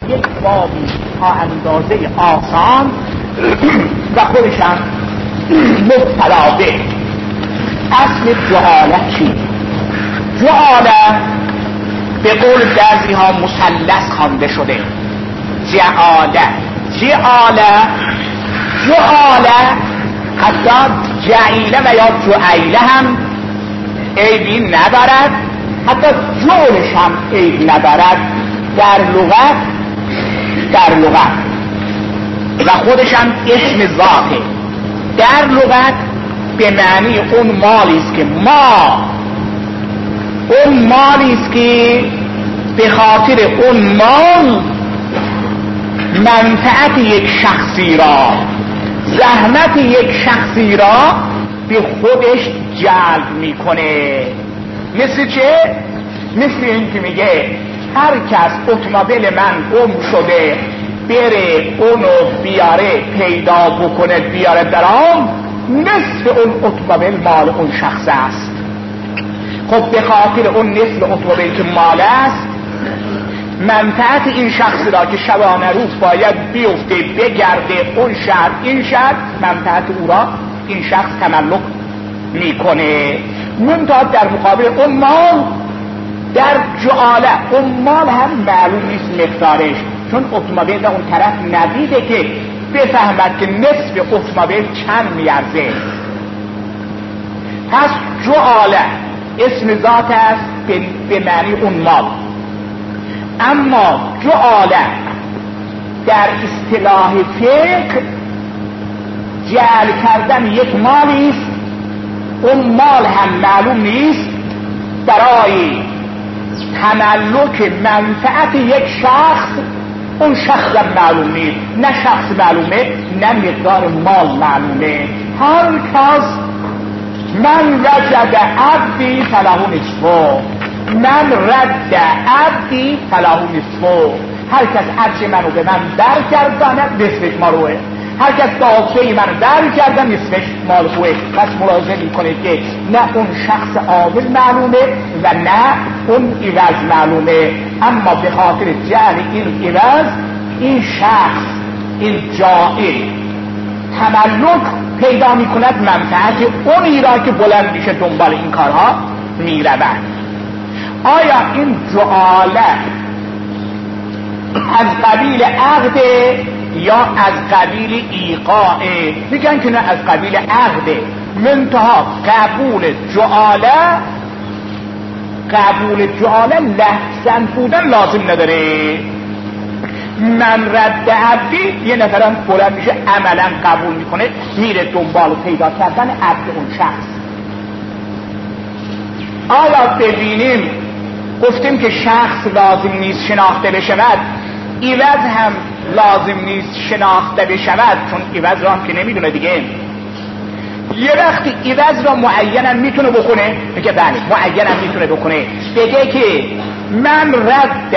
یک بابی تا اندازه آسان و خودشم مبتلا به اصل جعاله چی؟ جعاله به قول بعضی ها مثلث خوانده شده. جعاله حتی جعیله و یا جعیله هم عیبی ندارد، حتی جعلش هم عیب ندارد در لغت و خودش هم اسم ذاته. در لغت به معنی اون مالی است که اون مالی است که به خاطر اون مال منفعت یک شخصی را، زحمت یک شخصی را به خودش جلب میکنه. مثل چه؟ مثل این که میگه هر کس اتومبیل من گم شده بره اونو بیاره پیدا بکنه بیاره درام، نصف اون اتومبیل مال اون شخص است. خب به خاطر اون نصف اتومبیل که مال است، منفعت این شخص را که شبانه روز باید بیفته بگرده اون شهر این شهر، منفعت او را این شخص تملک میکنه. منتها در مقابل اون مال در جعاله اون مال هم معلوم نیست مقدارش، چون اتومبیل اون طرف ندیده که بفهمد که نصف اتومبیل چند میارزه. پس جعاله اسم ذات است به معنی اون مال. اما جعاله در اصطلاح فقه جعل کردن یک مالی است، اون مال هم معلوم نیست، برای تملک منفعت یک شخص، اون شخص هم معلوم نیست، نه شخص معلومه نه مقدار مال معلومه. هر کس من وجد عبدی فله نصفه، من رد عبدی فله نصفه. هر کس عرش منو به من در کرداند نصفش مالوه، هر کس داغچه منو در کردن نصفش مالوه. پس ملاحظه میکنه که نه اون شخص عامل معلومه و نه اون عوض معلومه، اما به خاطر جعل این عوض این شخص این جائل تملک پیدا میکند منفعت اونی را که بلند میشه دنبال این کارها میرود. آیا این جعاله از قبیل عقد یا از قبیل ایقاعه؟ میگن که نه از قبیل عقده. منتها قبول جعاله لحظن بودن لازم نداره. من رد عبدی یه نفرم بلند میشه عملا قبول میکنه میره دنبال پیدا کردن عبد اون شخص. آیا ببینیم گفتیم که شخص لازم نیست شناخته بشود، عوض هم لازم نیست شناخته بشود، چون عوض را هم که نمیدونه دیگه. یه وقتی عوض را معینن میتونه بکنه، میگه بله معینن میتونه بکنه، بگه که من رد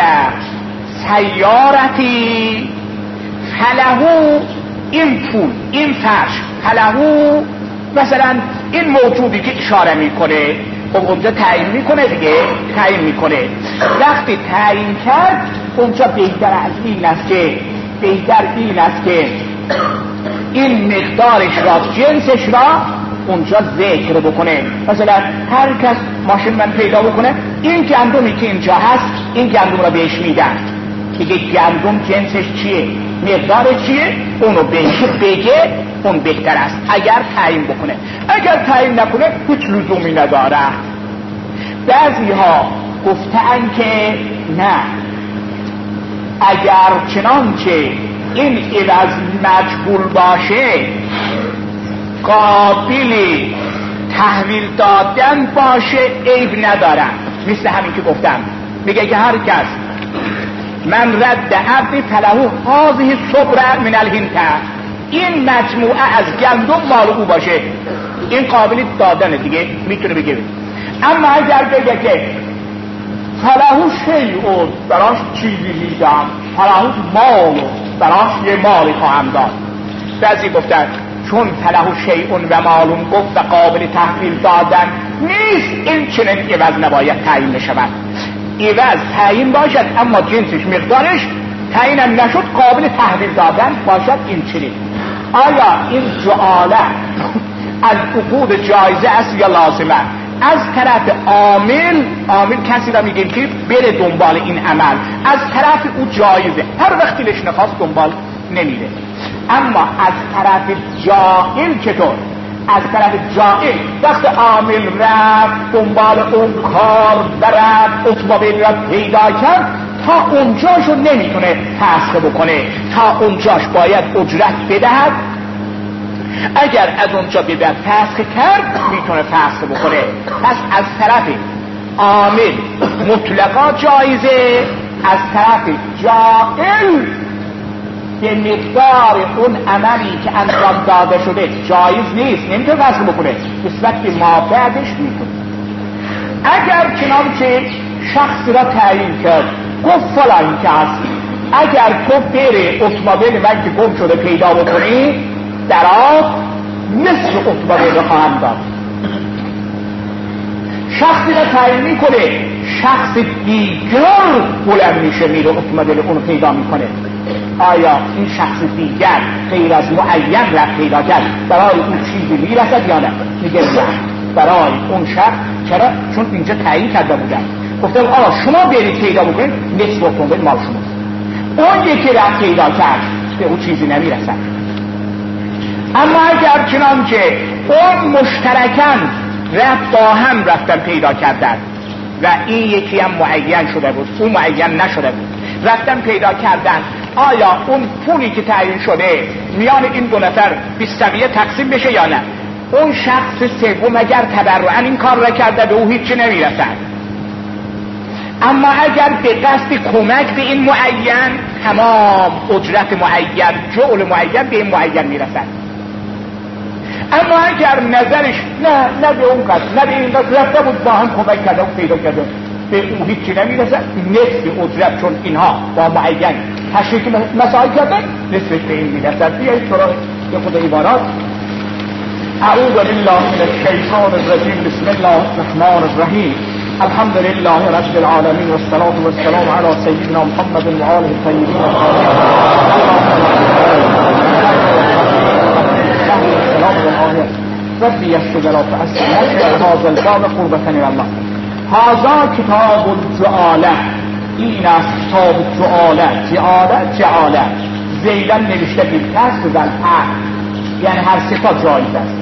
سیارتی فلهو این پول این فرش، فلهو مثلا این موجودی که اشاره میکنه، خب اونجا تعیین میکنه دیگه، تعیین میکنه. وقتی تعیین کرد اونجا بهتر از این است که این مقدارش را جنسش را اونجا ذکر بکنه. مثلا هر کس ماشین من پیدا بکنه این گندمی که اینجا هست این گندم را بهش میدن، دیگه گندم جنسش چیه مقدارش چیه اونو بهش بگه، اون بهتر است اگر تعیین بکنه. اگر تعیین نکنه هیچ لزومی نداره. بعضی ها گفتن که نه، اگر چنانچه این عوض مجبور باشه قابل تحویل دادن باشه عیب ندارم. مثل همین که گفتم، میگه که هر کس من رد عبد فلهو هذه صبره من الهنته، این مجموعه از گندم مال او باشه، این قابل دادن دیگه میتونه بگه. اما اگر بگه که فلهو شیء، براش چیزی میدم، فلهو مال، براش یه مالی خواهم داد. بعضی گفتن چون فلهو شیء و مالون گفت و قابل تحویل دادن نیست، این چنین عوض نباید تعیین بشود. عوض تعیین باشد اما جنسش مقدارش تعیینم نشد قابل تحویل دادن باشد این چنین. آیا این جعاله از عقود جایزه است یا لازمه؟ از طرف عامل کسی را میگیم که بره دنبال این عمل، از طرف او جایزه، هر وقتی دلش نخواست دنبال نمیره. اما از طرف جاهل چطور؟ از طرف جاهل وقت عامل رفت دنبال اون کار برد، اتومبیل را پیدا کرد، تا اونجاشو نمیتونه فسخ بکنه، تا اونجاش باید اجرت بدهد. اگر از اونجا به بعد فسخ کرد میتونه فسخ بکنه. پس از طرف عامل مطلقا جایزه، از طرف جاهل به مقدار اون عملی که انجام داده شده جایز نیست، نمیتونه فسخ بکنه، نسبت به ما بعدش میتونه. اگر چنانچه شخص را تعیین کرد گفت فلان کس اگر تو بره اتومبیل من که گم شده پیدا بکنی در آن نصف اتومبیل رو خواهم داد. شخصی را تعیین میکنه، شخص دیگر بلند میشه میره اتومبیل اونو پیدا میکنه. آیا این شخص دیگر غیر از معین را پیدا کرد برای اون چیزی میرسد یا نه؟ میگه نه، برای اون شخص. چرا؟ چون اینجا تعیین کرده بودن، گفتم آقا شما برید پیدا بکنید، نصف اتومبیل مال شماست. اون یکی را پیدا کرد به اون چیزی نمیرسد. اما اگر چنانچه اون مشترکاً رفت با هم رفتن پیدا کردن و این یکی هم معین شده بود اون معین نشده بود، رفتن پیدا کردن، آیا اون پولی که تعیین شده میان این دو نفر 20 تقسیم بشه یا نه؟ اون شخص سوم اگر تبرعاً این کار را کرده به او هیچی نمیرسد. اما اگر به قصد کمک به این معین، تمام اجرت معین، جعل معین به این معین میرسد. اما اگر نظرش نه به اون قصد نه به این قصد رفته بود با هم کمک کرده و پیدا کرده به او هیچی نمیرسد، نصف اجرت، چون اینها با معین تشریک مسائل کردن، نصفش به این میرسد. بیایید سراغ یه خود عبارات. اعوذ بالله من الشیطان الرجیم، بسم الله الرحمن الرحیم، الحمد لله رب العالمین والصلاة والسلام علی سیدنا محمد و آله الطیبین الطاهرین. ربی یسر ولا تعسر هذا الباب قربة الى الله. هذا کتاب الجعاله، این است کتاب جعاله زیدن نوشته بالکسر و الفتح، یعنی هر سه تا جایز است.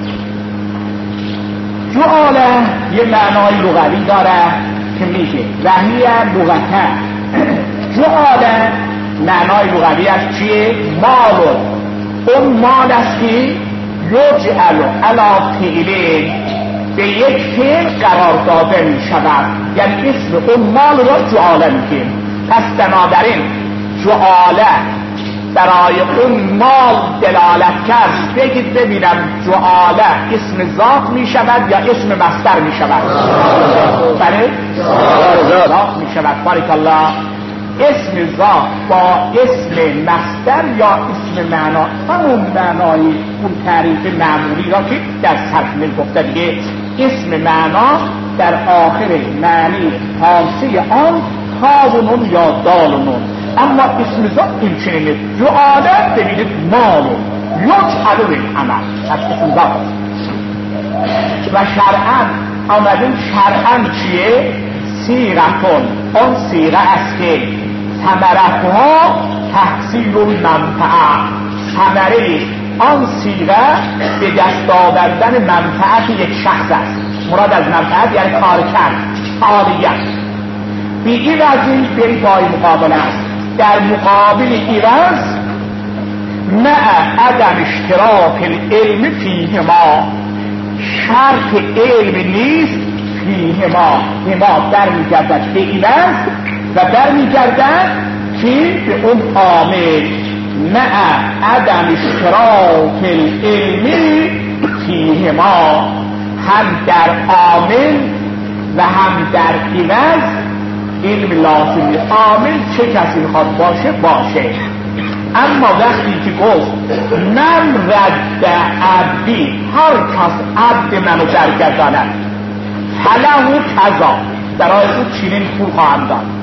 جعاله یه معنای لغوی داره که میشه وحیه لغته. جعاله معنای لغوی است چیه؟ مالو. اون مال است که یجعل علی فعل، به یک فعل قرار داده می شود، یعنی اسم اون مال را جعاله میگیم. پس بنابراین جعاله برای اون مال دلالت کرد. بگید ببینم جعاله اسم ذات می شود یا اسم مصدر می شود؟ بله ذات می شود. بارک الله. اسم ذات با اسم مصدر یا اسم معنا همون معنای اون تعریف معمولی را که در سطر گفته دیگه. اسم معنا در آخر معنی خاصه آن تا و نون یا دال و نون. اما اسم ذات این چنینه. جعاله ببینید مالو یجعل بالعمل، از اسم ذات. و شرعاً آمدن شرعاً چیه؟ صیغتون، اون صیغه است که ثمرتها تحصیل المنفعه، ثمره آن صیغه به دست آوردن منفعت یک شخص است. مراد از منفعت یعنی کار کرد، عالیت. بی عوضی بری بای مقابل است. در مقابل عوض مع عدم اشتراک العلم فیهما، شرط علم نیست فیهما، هما در میگردد به عوض و در میگردد که به اون عامل. مع عدم اشتراک العلم فیهما، هم در عامل و هم در عوض علم لازمی. عامل چه کسی میخواد باشه. اما وقتی که گفت من رد عبدی، هر کس عبد منو درگرداند، فله کذا، برای او چنین پول خواهم داد.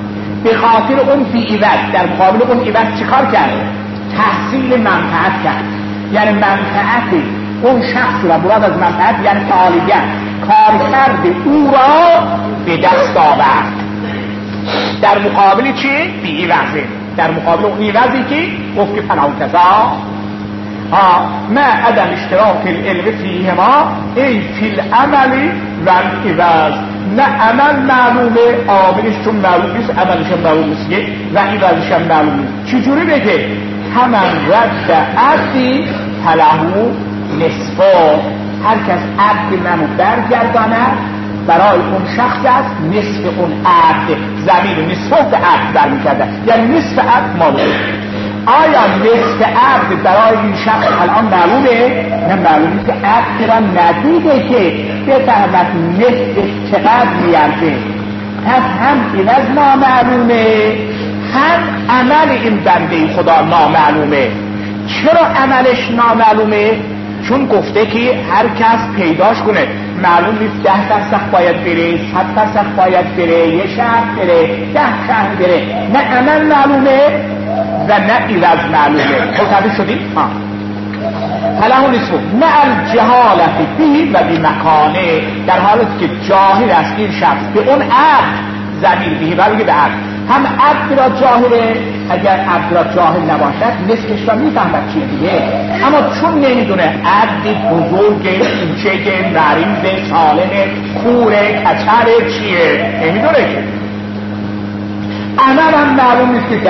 به خاطر اون فی عوض، در مقابل اون عوض چیکار کرد؟ تحصیل منفعت کرد. یعنی منفعت اون شخص را، مراد از منفعت یعنی فعالیت، کارکرد او را به دست آورد. در مقابل چی؟ بی عوضه، در مقابل اون عوضی که گفت که فلان کذا ما عدم اشتراک العلم فیهما ای فی العمل و العوض. نه عمل معلومه، عاملش چون معلوم نیست، عملش هم معلوم نیست و عوضش هم معلوم نیست. چجوری بگه؟ همان رد عبدی فلهو نصفه، هر کس عبد منو برگرداند برای اون شخص است نصف اون عبد. زمین نصف به عبد برمی‌گرده، یعنی نصف عبد مال. آیا نصف عبد برای این شخص الان معلومه؟ نه معلومه که عبد را ندیده که بفهمد نصف چقدر میارده. پس هم عوض نامعلومه، هم عمل این بنده خدا نامعلومه. چرا عملش نامعلومه؟ چون گفته که هر کس پیداش کنه، معلوم نیست 10% باید بره، 100% باید بره، یه شهر بره، 10 شهر بره. نه عمل معلومه و نه عوض معلومه. متوجه شدیم؟ فله نصف نه الجهالت بی و بی مکانه، در حالت که جاهل است این شخص به اون عبد، ضمیر بی و بگه به عبد، هم عبد را جاهله، اگر عبد را جاهل نباشد نصفش را میفهمد چیه دیگه. اما چون نمیدونه عبد بزرگ، کوچک، مریض، سالم، خوره، کچر چیه، نمیدونه که. عمل هم معلوم نیست که 10%، 2%، 100%،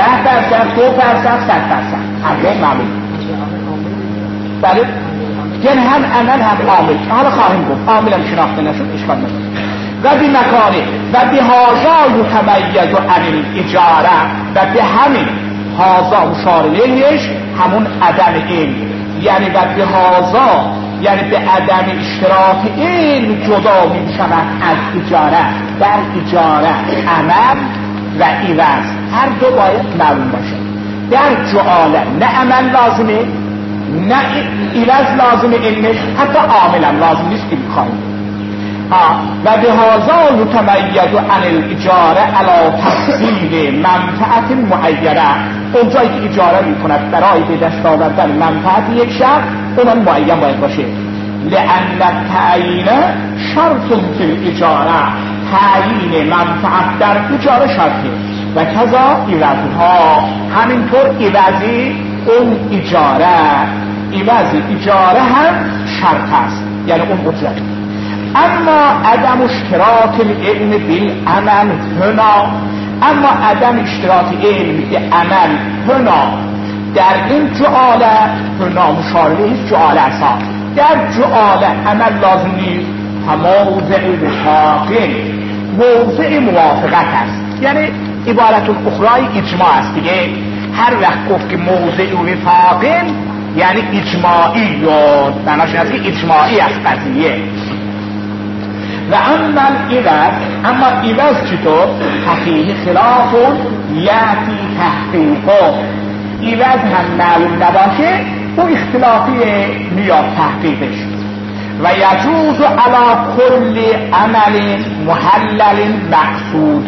هر معلوم. بله؟ یعنی هم عمل هم عامل. حالا خواهیم گفت عامل هم شناخته نشد، اشکال نداره. و بی مکانه و بی هازا یتمیز عن الاجاره، و به همین هازا مشارلهش همون عدم علم، یعنی و بی هازا یعنی به عدم اشتراک علم جدا می شود از اجاره. در اجاره عمل و عوض هر دو باید معلوم باشه. در جعاله نه عمل لازمه نه عوض لازمه، علمش حتی عامل هم لازم نیست که بخواهیم. و به هازا یتمیز عن الاجاره علی تحصیل منفعت معینه، اونجایی که اجاره می کند برای به دست آوردن منفعت یک شخص، اونم معین باید باشه. لأن التعیین شرط فی الاجاره، تعیین منفعت در اجاره شرطه. و کذا عوضها، همینطور عوضی اون اجاره، عوضی اجاره هم شرط است، یعنی اون اجره. اما عدم اشتراک العلم بالعمل هنا، اما عدم اشتراک علم بالعمل هنا در این جعاله، هنا مشارعه جعاله اصلا، در جعاله عمل لازم نیست، موضع وفاقه، موضع موافقت است. یعنی عبارت الاخرای اجماع است دیگه. هر وقت گفت که موضع وفاقه یعنی اجماعی، یا معناش است که اجماعی است قضیه. و اما عوض چطور؟ فیه خلاف یأتی تحقیقه، عوض هم معلوم نباشه او اختلافی میاد تحقیقش. و یجوز علی کل عمل محلل مقصود،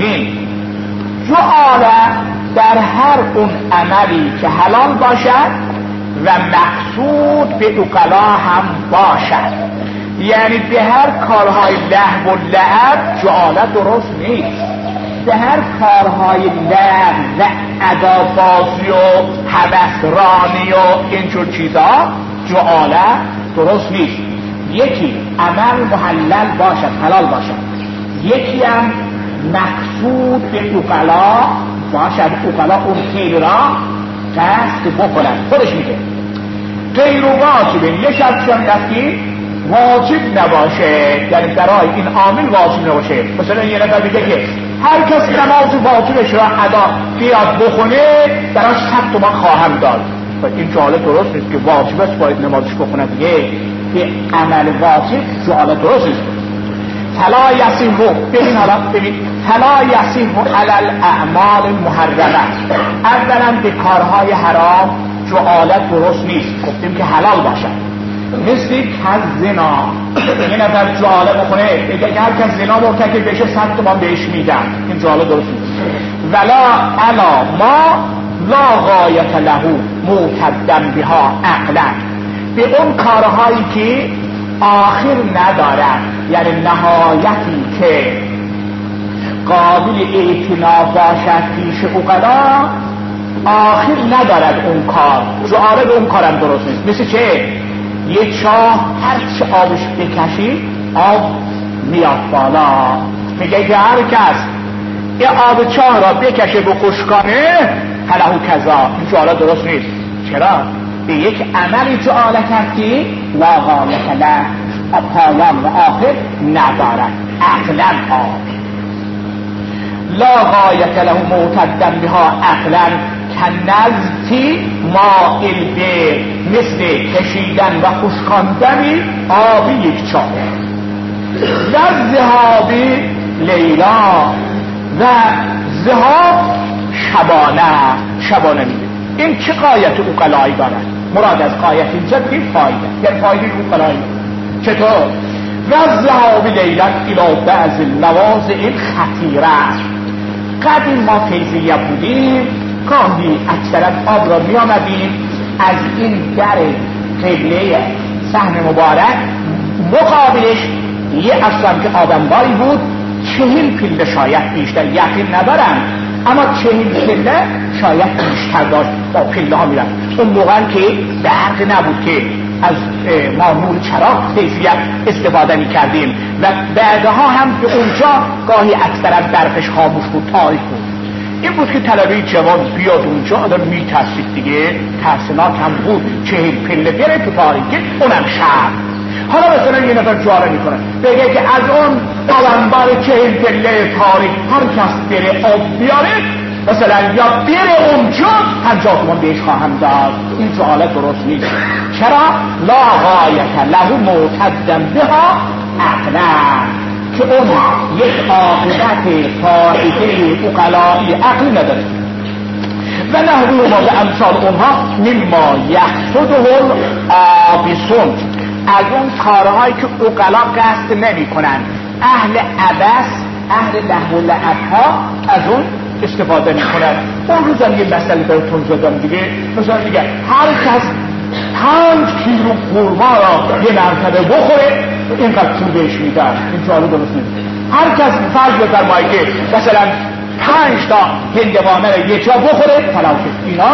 جعاله در هر اون عملی که حلال باشد و مقصود به عقلا هم باشد. یعنی به هر کارهای لهو و لعب جعاله درست نیست. به هر کارهای لهو و ادابازی و هوسرانی و اینجور چیزا جعاله درست نیست. یکی عمل محلل باشد، حلال باشد، یکی هم مقصود به عقلا باشد، عقلا اون خیلی را قصد بکنند. خودش میگه غیر واجبه، یه شرطی هم هستی واجب نباشه، یعنی برای این عامل واجب نباشه. مثلا یه نفر بگه که هر کس نماز واجبش را ادا بیاد بخونه براش 100 تومان خواهم داد، و این جعاله درست نیست که واجب است باید نمازش بخونه دیگه. که عمل واجب جعاله درست نیست. فلا یصح، ببین حالا ببین، فلا یصح علی الاعمال المحرمه، اولا به کارهای حرام جعاله درست نیست، گفتیم که حلال باشد. مثل کز زنا، یه نفر جعاله بخونه بگه هر کس زنا مرتکب بشه 100 تومان بهش میدم، این جعاله درست نیست. ولا الا ما لا غایت له معتدا بها عقلا، به اون کارهایی که آخر ندارد، یعنی نهایتی که قابل اعتنا باشد پیش عقلا آخر ندارد اون کار، جعاره به اون کارم درست نیست. مثل چه؟ یه چاه هر چه آبش بکشی آب میاد بالا، میگه که هر کس یه آب چاه را بکشه به خشکانه هلهو کذا، این جعاره درست نیست. چرا؟ به یک عملی جعاره کردی لا غایت له، پایان و آخر ندارد، عقلا آب لا غایت له معتدا بها عقلا کنزتی مائل به، مثل کشیدن و خشکاندن آب یک چاه. و ذهابی لیلا، و ذهاب شبانه میده. این چه غایت عقلایی دارد؟ مراد از غایت اینجا که فایده، یعنی فایده عقلایی. چطور؟ و ذهابی لیلا الى بعض المواضع خطیره. قدیم ما فیضیه بودیم، گاهی اکثرا آب را می آمدیم از این در قبله صحن مبارک، مقابلش یه اصلا که آدمباری بود 40 پله شاید بیشتر، یقین ندارم اما 40 پله شاید بیشتر داشت، با پله ها میرن. اون موقع که برق نبود که از ما نور چراغ فیضیت استفاده می کردیم و بعدها هم به اونجا گاهی اکثرا برقش خاموش بود، تاریک بود. این بود که طلبه جوان بیاد اونجا، آدم میترسید دیگه، ترسناک هم بود، 40 پله بره تو تاریکی، اونم شب. حالا مثلا یه نفر جاره میکنه بگه که از اون آدمبار 40 پله تاریک هر کس بره آب بیاره، مثلا یا بره اونجا 50 تومان بهش خواهم داد. این سوال درست نیست. چرا؟ لا غایت له معتدا بها عقلا، که اون یک عاقبت فائده عقلایی عقلی نداره. و نحوه ما به امثال اونها مما یقصده العابسون، از اون کارهایی که عقلا قصد نمی کنن، اهل عبث، اهل لهو و لعبها از اون استفاده می کنن. اون روز هم یه مسئله براتون زدم دیگه، مثلا دیگه هر کس 5 کیلو خرما را یه مرتبه بخوره اینقدر پول بهش میدن. این سوال درست نیست. هر کس فرض بفرمایید که مثلا 5 تا هندوانه را یه جا بخوره فلان کس، اینا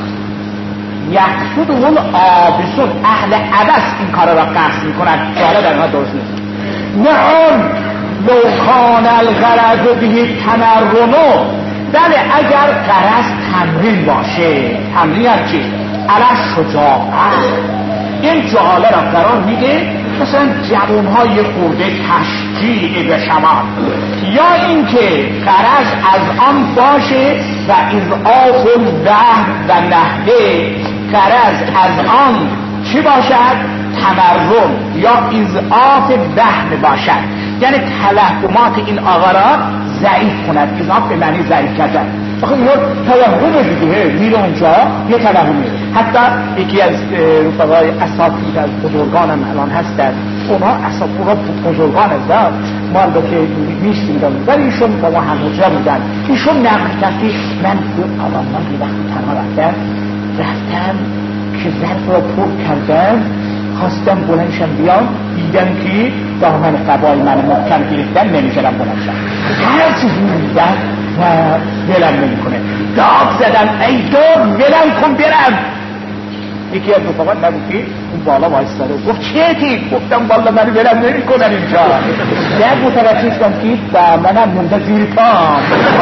یقصد اون آبسون، اهل عبث این کار را قصد میکنن. سوال در اینها درست نیست. نعم لو کان الغرض به تمرنو، بله اگر غرض تمرین باشه، تمرین از چی؟ علی شجاعت، این جعاله را قرار میده مثلا جوانهای خورده تشجیع بشود، یا اینکه غرض از آن باشه و اضعاف الوهم و نحوه، غرض از آن چی باشد؟ تمرن یا اضعاف وهم باشد، یعنی توهمات این آقا را ضعیف کند. اضعاف به معنی ضعیف کردن. آخه این توهمه دیگه، میره اونجا یه توهمه. حتی یکی از رفقای اساتید از بزرگانم الان هستن، اونها بزرگان از ما البته نیستیم ولی ایشون با ما همونجا بودن. ایشون نقل کرد که من یه وقتی تنها رفتم که ظرف را پر کردم، خواستم بلندشم بیام، دیدم که دامن قبای من محکم گرفتن، نمیشدم بلندشم، هر چیزی میدن و ولم نمی کنه. داد زدم ای دار ولم کن برم. یکی از رفقات نبود که اون بالا وایستاده گفت چیتی؟ گفتم والا من ولم نمی کنن اینجا. در متوجه شدم که دامنم مونده زیر پام.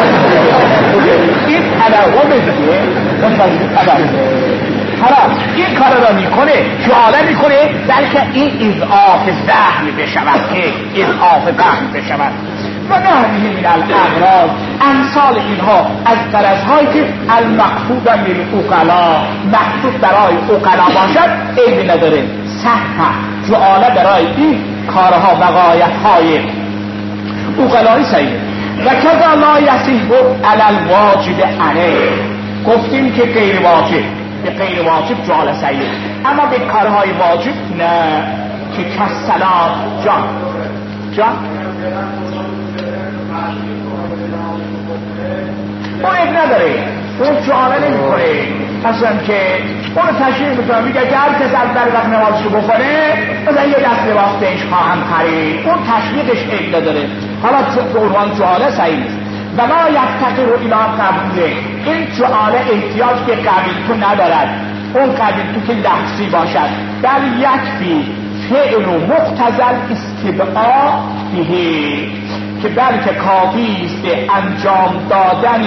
این تلومه دیگه، حالا این کار را میکنه، جعاله میکنه بلکه این اضعاف ذهن بشود، که اضعاف ذهن بشود. و نحوه من الاغراض، امثال اینها از غرضهایی که المقصود للعقلا، مقصود برای عقلا باشد عیبی نداره. صح جعاله برای این کارها و غایتهای عقلایی صحیح. و کذا لا یصح علی الواجب علیه، گفتیم که غیر واجب، به غیر واجب جعاله صحیح، اما به کارهای واجب نه، که کسلات جان اون اب نداره، اون جعاله نمی کنه اصلا که اون تشریح میکنه، میگه که هر کس از در وقت نمازشو بکنه مثلا یه دست لباس بهش خواهم خرید، اون تشریحش اب نداره. حالا به عنوان جعاله صحیح نیست. و ما یفتقر الی قبوله، این جعاله احتیاج به قبیل تو ندارد، اون قبیل تو که لفظی باشد، بل یکفی فعل و مقتضل استدعا بهی، که بلکه کافی است به انجام دادن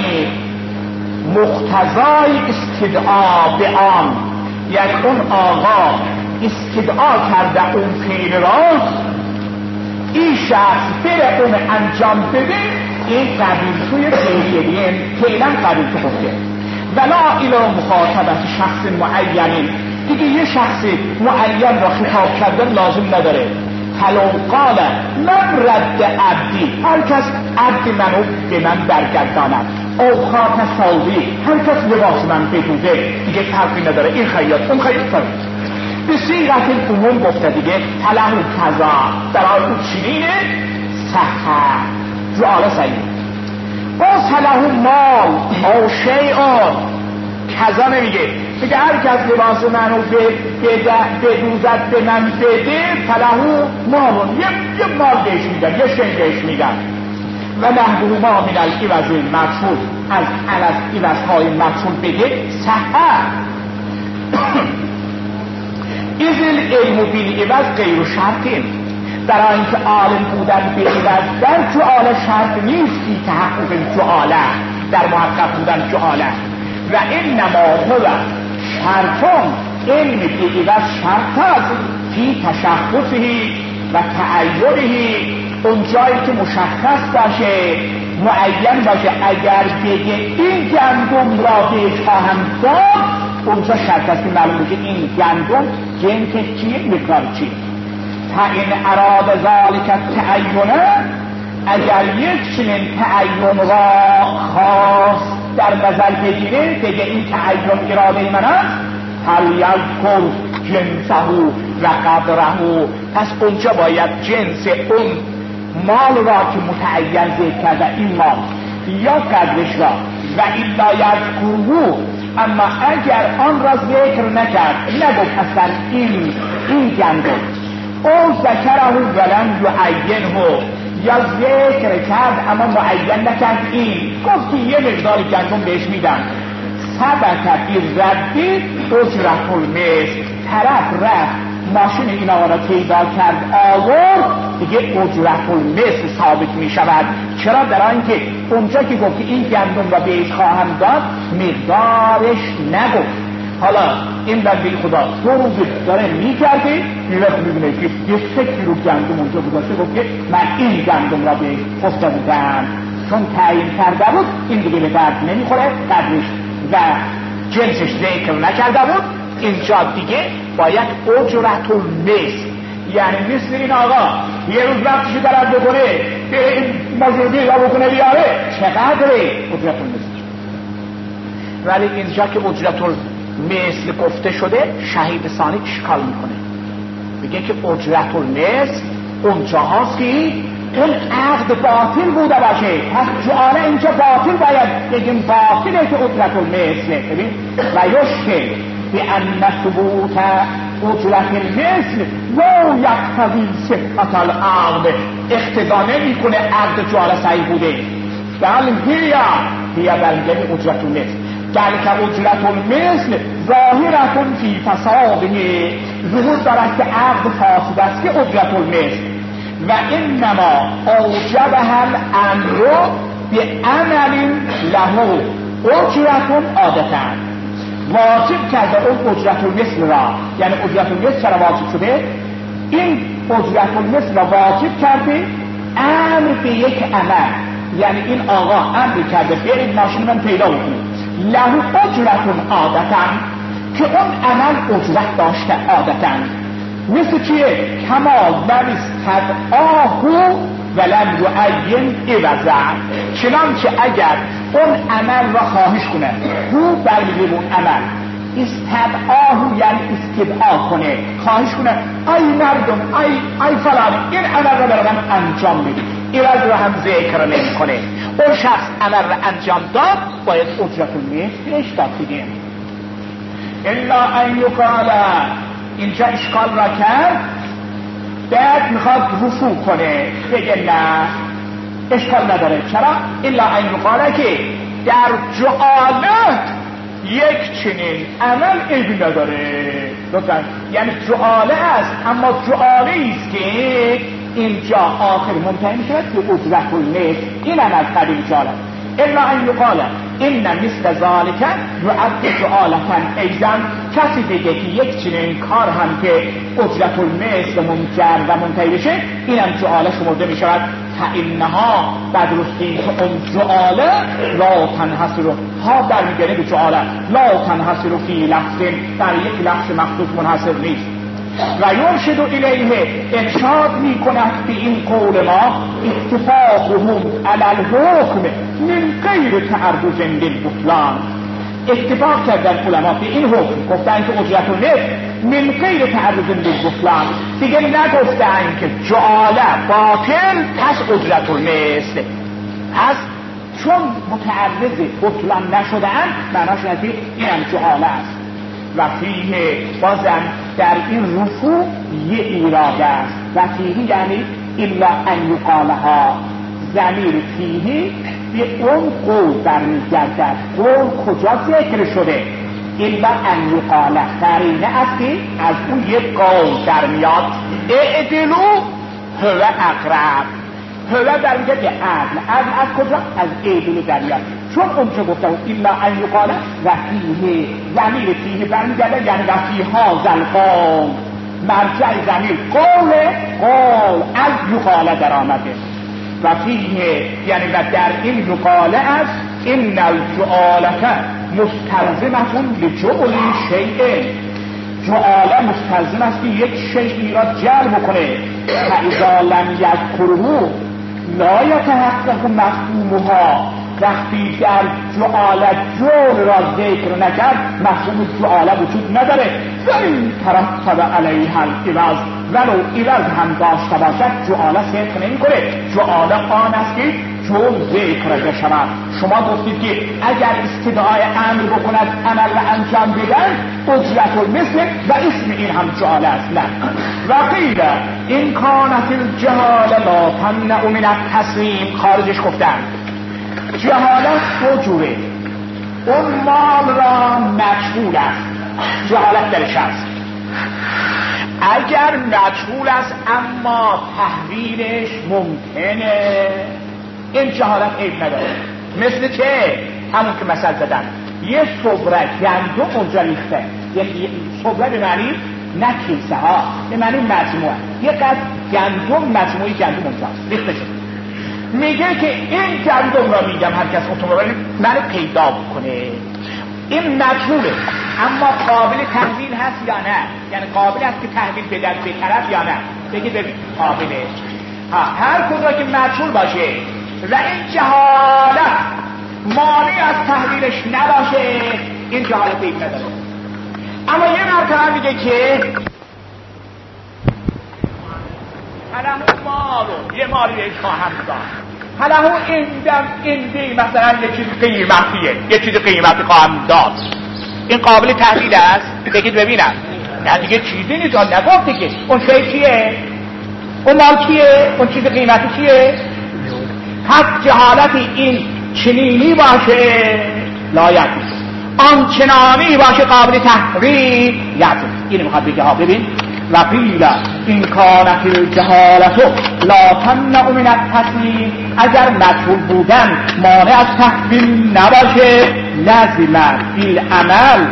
مقتضای استدعا به آن، یعنی اون آقا استدعا کرده اون فعل را، این شخص بره اون انجام بده، این قبیل توی فعلا قبیل تو گفته. ولا الی مخاطبت شخص معین، دیگه یه شخص معین را خطاب کردن لازم نداره. فلو قال من رد عبدی، هر کس عبد منو به من برگرداند، او خاط ساوی، هر کس لباس من بدوده، دیگه فرقی نداره، این خیاط اون خیاط فرق. به صیغت عموم گفته دیگه فله کذا، برای اون چنینه صحه جعاله صحیح. او صله مال او شیعان کذا نمیگه، میگه هر کس لباس منو بدوزد به من بده فله مالون، یه مال بهش میدن، یه شیع بهش میدن. و نحوه ما من العوض المفعول، از عوضهای مفعول بده صحه. اذ العلم بالعوض غیر شرطین، برای اینکه عالم بودن به عوض در جعاله شرط نیست، فی تحقق جعاله، در محقق بودن جعاله. و انما هو شرطون، علم به عوض شرط است، فی تشخصه و تعیینه، اون جایی که مشخص باشه، معین باشه، اگر بگه این گندم را بهش خواهم داد، اونجا شرط است که معلومه که این گندم جنس چیه، مقدار چیه. تا این اراد ذالک تعینه، اگر یک چنین تعین را خاص در نظر بگیره، بگه این تعین اراده من است، هل یذکر جنسه و قدره، پس اونجا باید جنس اون مال را که متعین ذکر کرده، این مال یا قدرش را، و الا یذکره، اما اگر آن را ذکر نکرد، نگفت اصلا این گندم، او ذکره ولم یعینه، یا ذکر کرد اما معین نکرد، این گفت که یه مقدار گندم بهش میدم، ثبت بی ردی اجرت المثل، طرف رفت ماشین این آقا را پیدا کرد آورد، دیگه اجرت المثل ثابت می شود. چرا؟ در اینکه اونجا که گفت که این گندم را بهش خواهم داد، مقدارش نگفت. حالا این بنده خدا 2 روز داره میگرده، میرفت میبینه که یه 3 کیلو گندم اونجا گذاشته، گفت که من این گندم را بهش خسته بودم، چون تعیین کرده بود این دیگه به درد نمیخوره، قدرش و جنسش ذکر نکرده بود، اینجا دیگه باید اجرت المثل، یعنی مثل این آقا یه روز وقتشو درد بکنه، به این مجردی را بکنه بیاره، چقدره اجرت المثل. ولی اینجا که اجرت المثل گفته شده، شهید ثانی اشکال میکنه، میگه که اجرت المثل اونجا هاست که اون عقد باطل بوده باشه، پس جعاله اینجا باطل باید بگیم باطله که اجرت المثل. ببین و یشکل به ان ثبوت اجرت المثل لا یقتضی صحت العقد، اقتضا نمیکنه عقد جعاله صحیح بوده، بل هی بلگه اجرت المثل، بلکه اجرت المثل ظاهرتون فی فساده، ظهور دارد که عقد فاسد است که اجرت المثل، و انما اوجبها الامر بعمل له اجرت عادتا، واجب کرده اون اجرت المثل را، یعنی اجرت المثل چرا واجب شده؟ این اجرت المثل را واجب کرده امر به یک عمل، یعنی این آقا امر کرده برید ماشین من پیدا بکنید، له اجرت عادتا، که اون عمل اجرت داشته عادتا، مثل چیه؟ کما استدعاه ولم یعین عوضا، چنانچه اگر اون عمل را خواهش کنه، او برمیگه اون عمل، استدعاه یعنی استدعا کنه، خواهش کنه ای مردم، ای فلان، این عمل را برای من انجام بدید، عوض را هم ذکر نمی کنه، اون شخص عمل را انجام داد باید اجرت المثلش داد دیگه. الا ان یقال، اینجا اشکال را کرد، بعد میخواد رفوع کنه، بگه نه اشکال نداره. چرا؟ الا ان یقال که در جعالت یک چنین عمل عیبی نداره. یعنی جعاله است، اما جعاله ایست که اینجا آخر منتهی میشود به اجرت المثل. این هم از قبیل جعاله. الا ان یقال این مثل ذالک یعد جعالتا ایضا، کسی دیگه که یک چنین کار هم که اجرت المثل منجر و منتهی بشه این هم جعاله شمرده میشود. فانها بدرستی که اون جعاله لا تنحصر، ها برمیگره به جعاله، لا تنحصر فی لفظ، در یک لفظ مخصوص منحصر نیست. و یرشد الیه، ارشاد میکند به این قول ما اتفاقهم علی الحکم من غیر تعرض للبطلان. اتفاق کردن علما به این حکم، گفتن که اجرت المثل من غیر تعرض للبطلان، دیگه نگفتن که جعاله باطل پس اجرت المثل، پس چون متعرض بطلان نشدن معناش اینه این هم جعاله است. و فیه بازم در این رفوع یه ایراد است. و فیه یعنی الا ان یقالها، ضمیر فیه به اون قول برمیگردد. قول کجا ذکر شده؟ الا ان یقاله قرینه است که از اون یک قول در میاد. اعدلو هو اقرب، هو برمیگرد به عدل. عدل از کجا؟ از اعدلو در میاد. چون اونجا گفته الا ان یقاله و فیه، ضمیر فیه برمیگرده یعنی و فیها ذلقال، مرجع ضمیر قول از یقاله در آمده. و فیه یعنی و در این یقاله است این الجعالته مستلزمتون لجعل شیء، جعاله مستلزم است که یک شیئی را جلب کنه. فاذا لم یذکره لا یتحقق مفهومها، وقتی در جعاله جعل را ذکر نکرد مفهوم جعاله وجود نداره. ولی ترتب علیها العوض، ولو عوض هم داشته باشد جعاله صدق نمی کنه. جعاله آن است که جعل ذکر بشود. شما گفتید که اگر استدعای امر بکند عمل را انجام بدن اجرت المثل و اسم این هم جعاله است. نه. و قیل این کانت الجهاله لا تمنع من التسلیم، خارجش گفتن جهالت دو جوره. اون مال را مجهول است، جهالت درش است. اگر مجهول است اما تحویلش ممکنه این جهالت عیب نداره. مثل چه؟ همون که مثل زدن یه صبره گندم اونجا ریخته، یعنی صبره به معنی نه کیسه ها، به معنی مجموعه، یه قد گندم مجموعی گندم اونجا ریخته شد. میگه که این گندم را میگم هر کس اتومبیل منو پیدا بکنه. این مجهوله اما قابل تحویل هست یا نه؟ یعنی قابل است که تحویل بدن به طرف یا نه؟ بگید ببین قابله. هر کجا که مجهول باشه و این جهالت مانع از تحویلش نباشه این جهالت عیب نداره. اما یه مرتبه میگه که حالا مالو یه مالی بهش خواهم داد، حالا این دی مثلا یه چیز قیمتیه، یه چیز قیمتی خواهم داد، این قابل تحویل است؟ بگید ببینم. نه دیگه چیزی نیست، نگفته که اون شیء چیه، اون مال چیه، اون چیز قیمتی چیه. پس جهالت این چنینی باشه لایق آن چنانی باشه قابل تحویل یعطی. اینو میخواد بگه ها. ببین و قیل این کانت الجهالت لا تمنع من التسلیم، اگر مجهول بودن مانع از تحویل نباشه لازم فی العمل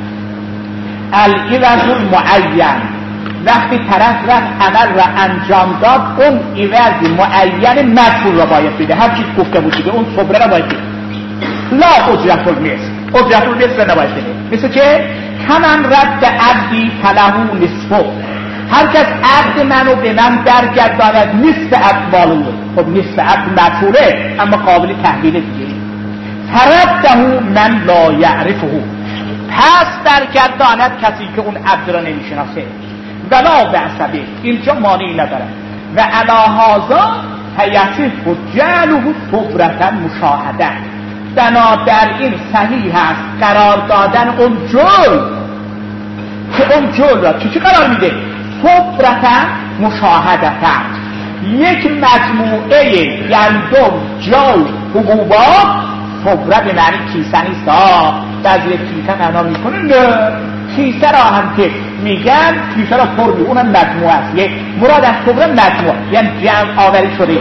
العوض المعین، وقتی طرف رفت عمل را انجام داد اون عوض معین مجهول را باید بده. هر چیز گفته بود دیگه اون صبره را باید بده. لا اجرت المثل، اجرت المثل نباید بده. مثل چه؟ کمن رد عبدی فله نصفه، هر کس عبد منو به من برگرداند نصف عبد مالو. خب نصف عبد مجهوله اما قابل تحویل دیگه. فرده من لا یعرفه، پس برگرداند کسی که اون عبد را نمیشناسه. ولا بعصبه، اینجا مانعی نداره. و علی هذا فیصف جعله صبرة مشاهده. بنابراین صحیح است قرار دادن اون جل، که اون جل را چی قرار میده؟ صبرة مشاهده. یک مجموعه گندم، جو، حبوبات، صبره به معنی کیسه نیست. بعضی کیسه معنا میکنه نه، کیسه را هم که میگن کیسه را پر می، اونم مجموعه است. یک مراد از صبره مجموعه یعنی جمع آوری شده.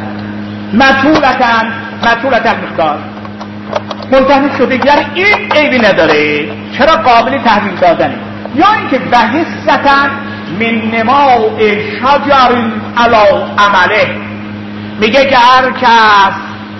مطولتن مقدار منتهی شده، یعنی این عیبی نداره، چرا قابل تحویل دادنه. یا اینکه بحثتن من نماء شجر علی عمله، میگه که هر کس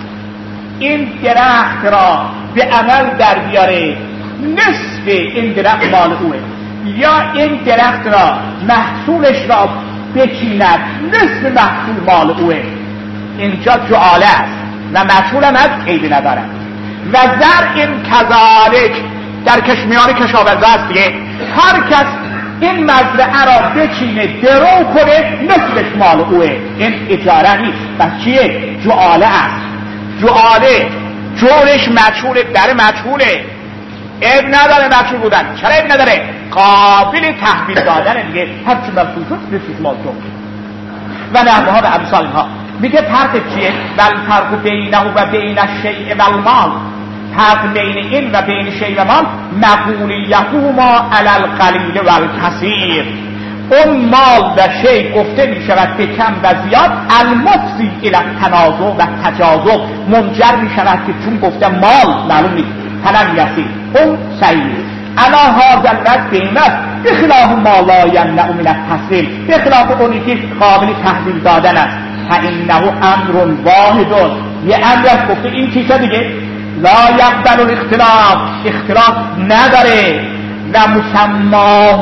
این درخت را به عمل در بیاره نصف این درخت مال اوه، یا این درخت را محصولش را بچیند نصف محصول مال اوه. اینجا جعاله است و محصول هم از عیبی ندارد. و زرع کذالک در کشمیان کشاورزی است دیگه، هر کس این مزرعه را بچینه درو کنه نصفش مال اوه، این اجاره نیست. پس چیه؟ جعاله است. جعاله جورش مجهوله، در مجهوله، عیب نداره مجهول بودن. چرا عیب نداره؟ قابل تحویل دادن دیگه، هرچی مجهول شد نصفش مال تو. و نحوها و امثالها. میگه فرق چیه؟ والفرق بینه و بین الشیء والمال، فرق بین این و بین شیء و مال مقولیتهما علی القلیل والکثیر. اون مال و شیء گفته می شود به کم و زیاد، المفضی الی التنازع و تجاذب، منجر می شود که چون گفته مال معلوم نیست فلان یسیر، اون صحیح. انا هذا الوجه قیمت بخلاف ما لا یمنع من التسلیم، بخلاف اونی که قابل تحویل دادن است. فانه امر واحد، یه امر است گفته این چیزا دیگه لا یقبل الاختلاف، اختلاف نداره. و مسماه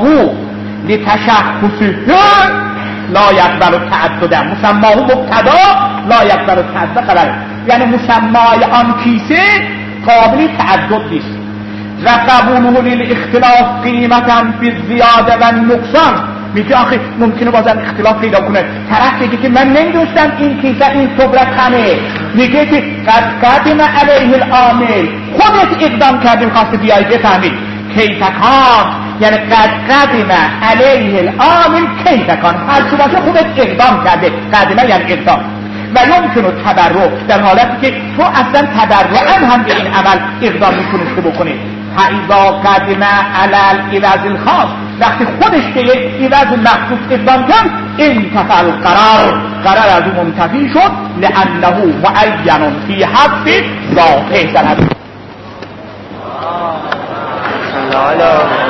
لتشخصه لا یقبل التعدد، مسماه مبتدا لا یقبل التعدد خبر، یعنی مسمای آن کیسه قابل تعدد نیست. و قبوله للاختلاف قیمتا بالزیاده و نقصان، میگه آخه ممکنه بازم اختلاف پیدا کنه. طرف بگه که من نمیدونستم این کیسه این صبرت خمه، میگه که قد قدم علیه العامل، خودت اقدام کردیم خواسته بیایی بفهمید کیفکان، یعنی قد قدم علیه العامل کیفکان، هر چو باشه خودت اقدام کرده. قدمه یعنی اقدام. و یمکنه تبرع، در حالتی که تو اصلا تبرعا هم به این عمل اقدام میتونسته بکنه. فاذا قدم علی العوض الخاص، وقتی خودش به یک عوض مخصوص اقدام کرد انتفع القرار، قرار از اون منتفی شد، لانه معین فی حق ذاته.